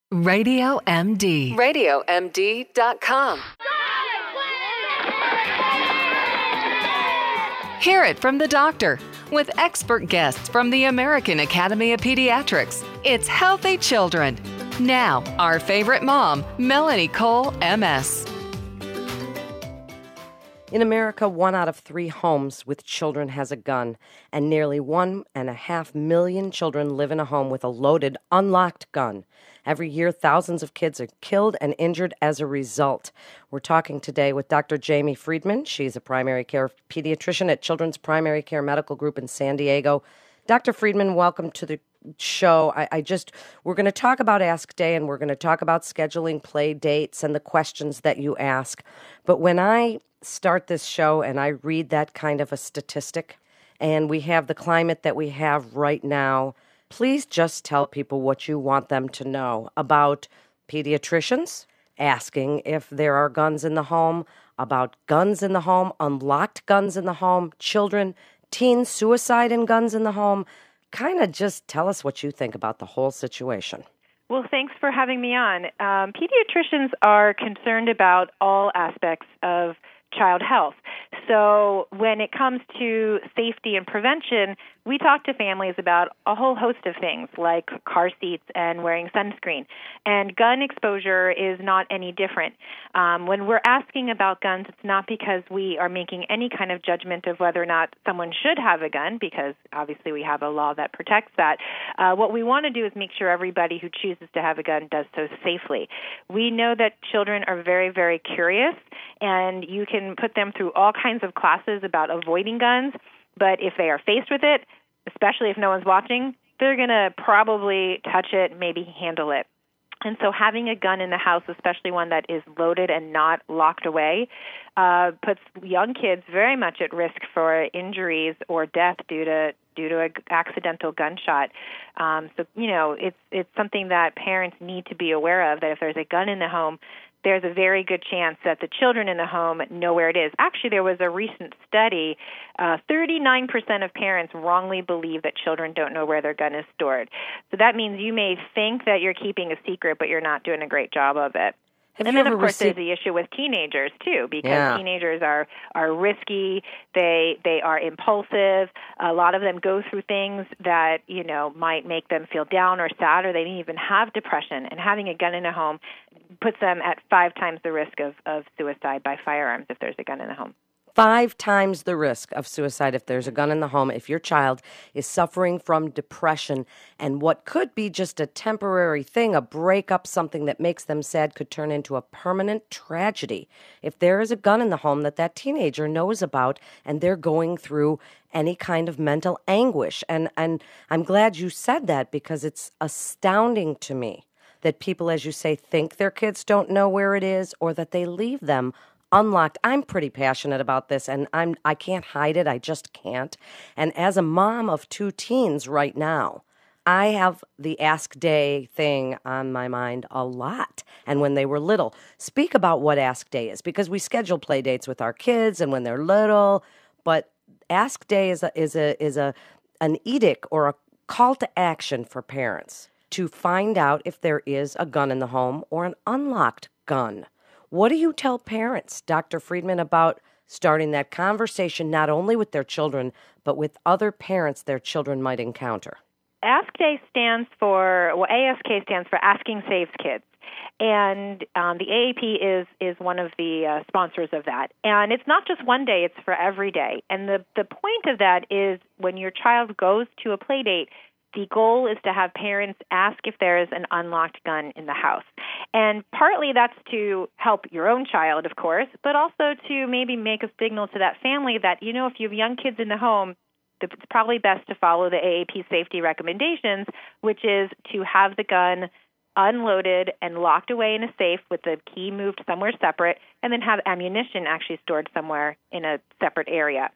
Radio MD. RadioMD.com. Hear it from the doctor with expert guests from the American Academy of Pediatrics. It's Healthy Children. Now, our favorite mom, Melanie Cole, MS. In America, 1 out of 3 homes with children has a gun, and nearly 1.5 million children live in a home with a loaded, unlocked gun. Every year, thousands of kids are killed and injured as a result. We're talking today with Dr. Jamie Friedman. She's a primary care pediatrician at Children's Primary Care Medical Group in San Diego. Dr. Friedman, welcome to the show. We're going to talk about Ask Day, and we're going to talk about scheduling play dates and the questions that you ask. But when I start this show and I read that kind of a statistic, and we have the climate that we have right now, please just tell people what you want them to know about pediatricians asking if there are guns in the home, about guns in the home, unlocked guns in the home, children, teen suicide and guns in the home. Kind of just tell us what you think about the whole situation. Well, thanks for having me on. Pediatricians are concerned about all aspects of child health. So when it comes to safety and prevention, we talk to families about a whole host of things like car seats and wearing sunscreen. And gun exposure is not any different. When we're asking about guns, it's not because we are making any kind of judgment of whether or not someone should have a gun, because obviously we have a law that protects that. What we want to do is make sure everybody who chooses to have a gun does so safely. We know that children are very, very curious, and you can put them through all kinds of classes about avoiding guns, but if they are faced with it, especially if no one's watching, they're going to probably touch it, maybe handle it. And so having a gun in the house, especially one that is loaded and not locked away, puts young kids very much at risk for injuries or death due to an accidental gunshot. So, it's something that parents need to be aware of, that if there's a gun in the home, there's a very good chance that the children in the home know where it is. Actually, there was a recent study, 39% of parents wrongly believe that children don't know where their gun is stored. So that means you may think that you're keeping a secret, but you're not doing a great job of it. And then, of course, there's the issue with teenagers, too, because teenagers are risky. They are impulsive. A lot of them go through things that, might make them feel down or sad, or they didn't even have depression. And having a gun in a home puts them at 5 times the risk of suicide by firearms if there's a gun in the home. 5 times the risk of suicide if there's a gun in the home, if your child is suffering from depression, and what could be just a temporary thing, a breakup, something that makes them sad, could turn into a permanent tragedy if there is a gun in the home that teenager knows about and they're going through any kind of mental anguish. And I'm glad you said that, because it's astounding to me that people, as you say, think their kids don't know where it is, or that they leave them unlocked. I'm pretty passionate about this, and I can't hide it. I just can't. And as a mom of 2 teens right now, I have the Ask Day thing on my mind a lot. And when they were little, speak about what Ask Day is, because we schedule play dates with our kids and when they're little, but Ask Day is an edict or a call to action for parents to find out if there is a gun in the home or an unlocked gun. What do you tell parents, Dr. Friedman, about starting that conversation not only with their children, but with other parents their children might encounter? ASK stands for Asking Saves Kids. And the AAP is one of the sponsors of that. And it's not just one day, it's for every day. And the point of that is when your child goes to a play date, the goal is to have parents ask if there is an unlocked gun in the house. And partly that's to help your own child, of course, but also to maybe make a signal to that family that, if you have young kids in the home, it's probably best to follow the AAP safety recommendations, which is to have the gun unloaded and locked away in a safe with the key moved somewhere separate, and then have ammunition actually stored somewhere in a separate area.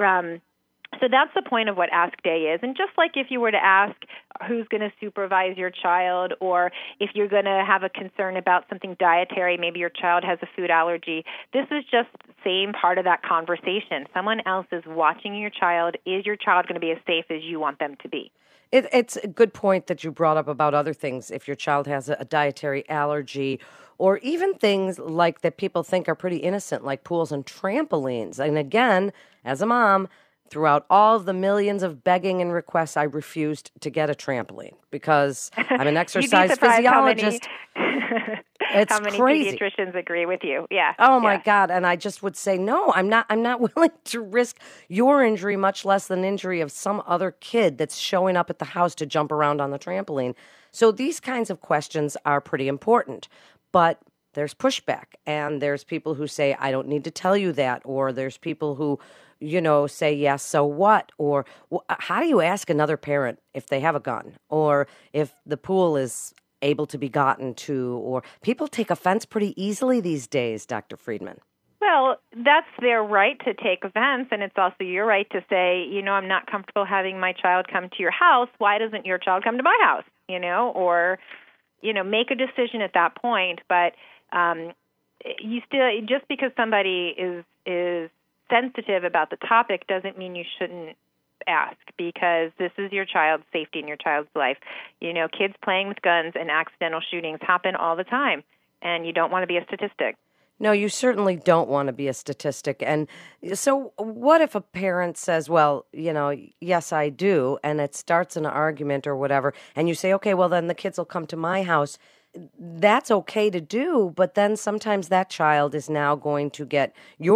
So that's the point of what Ask Day is. And just like if you were to ask who's going to supervise your child, or if you're going to have a concern about something dietary, maybe your child has a food allergy, this is just the same part of that conversation. Someone else is watching your child. Is your child going to be as safe as you want them to be? It's a good point that you brought up about other things. If your child has a dietary allergy, or even things like that people think are pretty innocent, like pools and trampolines. And again, as a mom, throughout all of the millions of begging and requests, I refused to get a trampoline because I'm an exercise physiologist. It's how many crazy. pediatricians agree with you? Yeah. Oh my God. And I just would say, no, I'm not willing to risk your injury, much less than injury of some other kid that's showing up at the house to jump around on the trampoline. So these kinds of questions are pretty important. But there's pushback, and there's people who say, I don't need to tell you that, or there's people who, say, yes, so what? Or how do you ask another parent if they have a gun, or if the pool is able to be gotten to, or people take offense pretty easily these days, Dr. Friedman. Well, that's their right to take offense, and it's also your right to say, I'm not comfortable having my child come to your house. Why doesn't your child come to my house? Or make a decision at that point. But you still, just because somebody is sensitive about the topic doesn't mean you shouldn't ask, because this is your child's safety and your child's life. Kids playing with guns and accidental shootings happen all the time, and you don't want to be a statistic. No, you certainly don't want to be a statistic. And so what if a parent says, well, yes, I do, and it starts an argument or whatever, and you say, okay, well, then the kids will come to my house. That's okay to do, but then sometimes your child is now going to get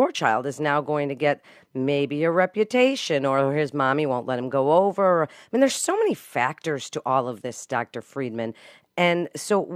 maybe a reputation, or his mommy won't let him go over. There's so many factors to all of this, Dr. Friedman. And so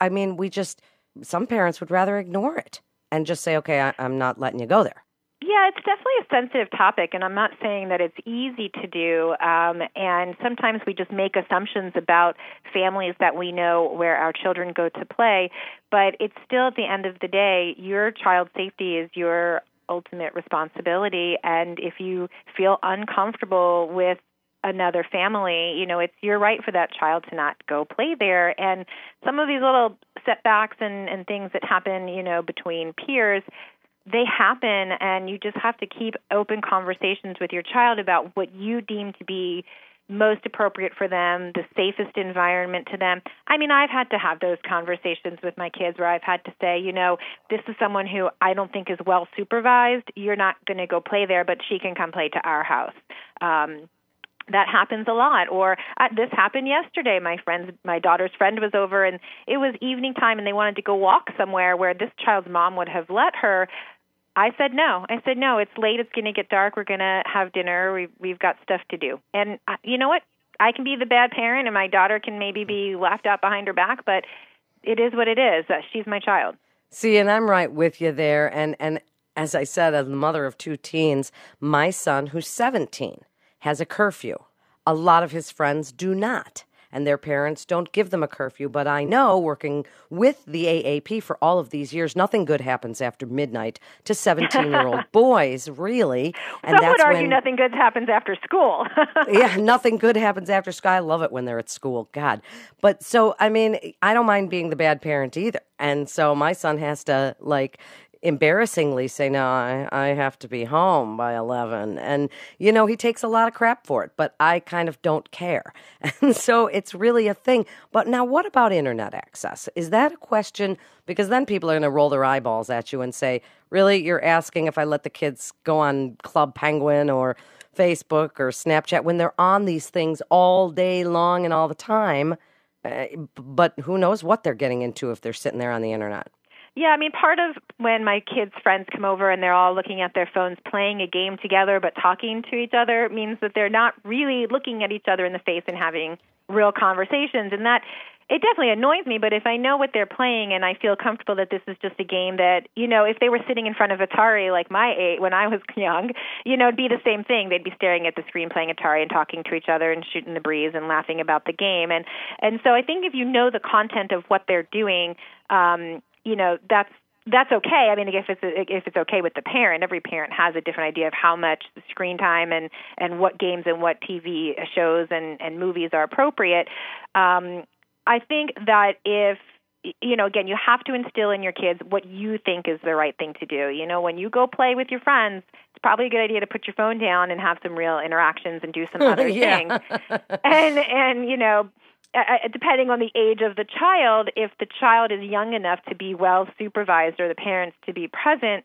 some parents would rather ignore it and just say, okay, I'm not letting you go there. Yeah, it's definitely a sensitive topic, and I'm not saying that it's easy to do. And sometimes we just make assumptions about families that we know where our children go to play. But it's still, at the end of the day, your child's safety is your ultimate responsibility. And if you feel uncomfortable with another family, it's your right for that child to not go play there. And some of these little setbacks and things that happen, between peers, they happen, and you just have to keep open conversations with your child about what you deem to be most appropriate for them, the safest environment to them. I've had to have those conversations with my kids where I've had to say, this is someone who I don't think is well supervised. You're not going to go play there, but she can come play to our house. That happens a lot. Or this happened yesterday. My daughter's friend was over, and it was evening time, and they wanted to go walk somewhere where this child's mom would have let her. I said no. It's late. It's going to get dark. We're going to have dinner. We've got stuff to do. And you know what? I can be the bad parent, and my daughter can maybe be laughed out behind her back, but it is what it is. She's my child. See, and I'm right with you there. And as I said, as the mother of two teens, my son, who's 17, has a curfew. A lot of his friends do not, and their parents don't give them a curfew. But I know, working with the AAP for all of these years, nothing good happens after midnight to 17-year-old boys, really. And some would argue nothing good happens after school. Yeah, nothing good happens after school. I love it when they're at school, God. But so, I don't mind being the bad parent either. And so my son has to, embarrassingly say, no, I have to be home by 11. And, he takes a lot of crap for it, but I kind of don't care. And so it's really a thing. But now what about internet access? Is that a question? Because then people are going to roll their eyeballs at you and say, really, you're asking if I let the kids go on Club Penguin or Facebook or Snapchat when they're on these things all day long and all the time? But who knows what they're getting into if they're sitting there on the internet. Yeah, part of when my kids' friends come over and they're all looking at their phones playing a game together but talking to each other means that they're not really looking at each other in the face and having real conversations. And that, it definitely annoys me, but if I know what they're playing and I feel comfortable that this is just a game that, if they were sitting in front of Atari like my age, when I was young, it'd be the same thing. They'd be staring at the screen playing Atari and talking to each other and shooting the breeze and laughing about the game. And so I think if you know the content of what they're doing, that's okay. If it's okay with the parent, every parent has a different idea of how much screen time and what games and what TV shows and movies are appropriate. I think that if again, you have to instill in your kids what you think is the right thing to do. When you go play with your friends, it's probably a good idea to put your phone down and have some real interactions and do some other things. And depending on the age of the child, if the child is young enough to be well supervised or the parents to be present,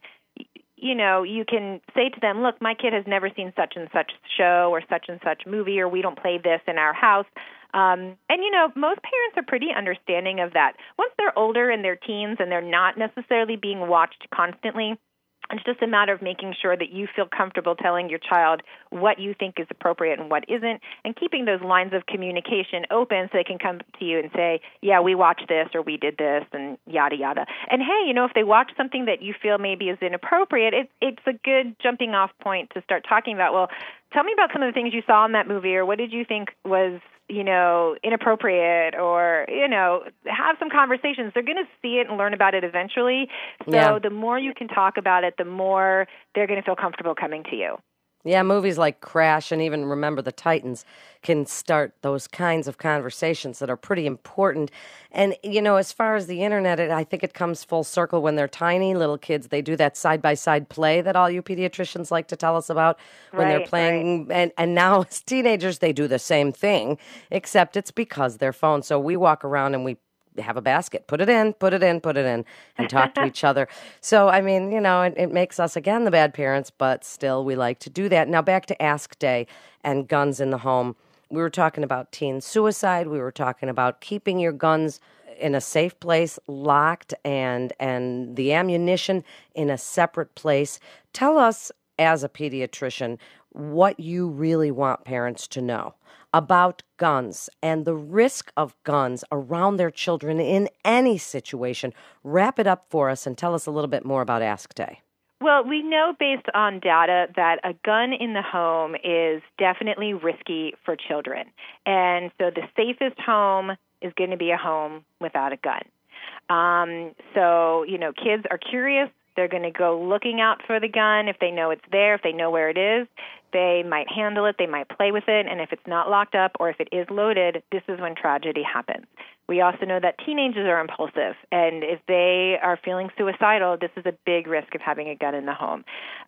you can say to them, look, my kid has never seen such and such show or such and such movie, or we don't play this in our house. And most parents are pretty understanding of that. Once they're older in their teens and they're not necessarily being watched constantly, it's just a matter of making sure that you feel comfortable telling your child what you think is appropriate and what isn't, and keeping those lines of communication open so they can come to you and say, yeah, we watched this or we did this and yada, yada. And hey, if they watch something that you feel maybe is inappropriate, it's a good jumping off point to start talking about, well, tell me about some of the things you saw in that movie, or what did you think was inappropriate, or, have some conversations. They're going to see it and learn about it eventually. So the more you can talk about it, the more they're going to feel comfortable coming to you. Yeah, movies like Crash and even Remember the Titans can start those kinds of conversations that are pretty important. And, as far as the internet, I think it comes full circle when they're tiny little kids. They do that side-by-side play that all you pediatricians like to tell us about when they're playing. Right. And now as teenagers, they do the same thing, except it's because they're phones. So we walk around and we have a basket, put it in, and talk to each other. So, it makes us, again, the bad parents, but still we like to do that. Now, back to Ask Day and guns in the home. We were talking about teen suicide. We were talking about keeping your guns in a safe place, locked, and the ammunition in a separate place. Tell us, as a pediatrician, what you really want parents to know about guns and the risk of guns around their children in any situation. Wrap it up for us and tell us a little bit more about Ask Day. Well, we know based on data that a gun in the home is definitely risky for children. And so the safest home is going to be a home without a gun. Kids are curious. They're going to go looking out for the gun if they know it's there, if they know where it is. They might handle it, they might play with it, and if it's not locked up or if it is loaded, this is when tragedy happens. We also know that teenagers are impulsive, and if they are feeling suicidal, this is a big risk of having a gun in the home.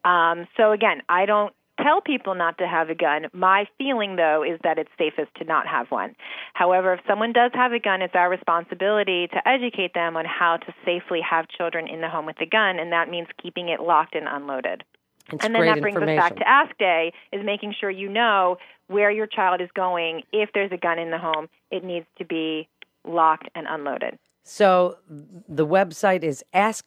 So again, I don't tell people not to have a gun. My feeling, though, is that it's safest to not have one. However, if someone does have a gun, it's our responsibility to educate them on how to safely have children in the home with a gun, and that means keeping it locked and unloaded. And then that brings us back to Ask Day, is making sure you know where your child is going. If there's a gun in the home, it needs to be locked and unloaded. So the website is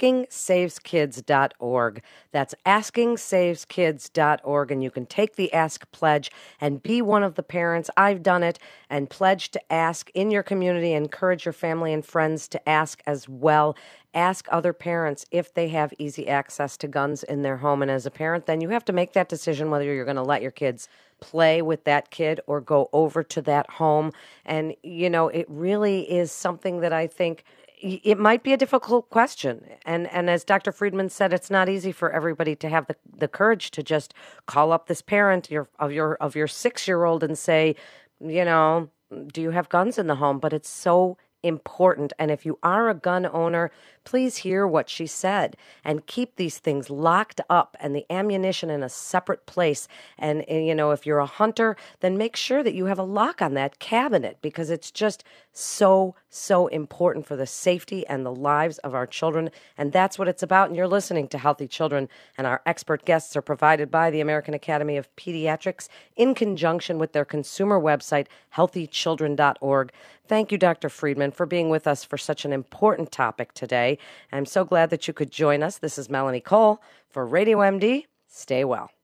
AskingSavesKids.org. That's AskingSavesKids.org, and you can take the Ask Pledge and be one of the parents. I've done it, and pledge to ask in your community. Encourage your family and friends to ask as well. Ask other parents if they have easy access to guns in their home. And as a parent, then you have to make that decision whether you're going to let your kids play with that kid or go over to that home. And, it really is something that I think it might be a difficult question. And as Dr. Friedman said, it's not easy for everybody to have the courage to just call up this parent of your 6-year-old and say, do you have guns in the home? But it's so important. And if you are a gun owner, please hear what she said and keep these things locked up and the ammunition in a separate place. And if you're a hunter, then make sure that you have a lock on that cabinet, because it's just so important for the safety and the lives of our children. And that's what it's about. And you're listening to Healthy Children, and our expert guests are provided by the American Academy of Pediatrics in conjunction with their consumer website, healthychildren.org. Thank you, Dr. Friedman, for being with us for such an important topic today. I'm so glad that you could join us. This is Melanie Cole for Radio MD. Stay well.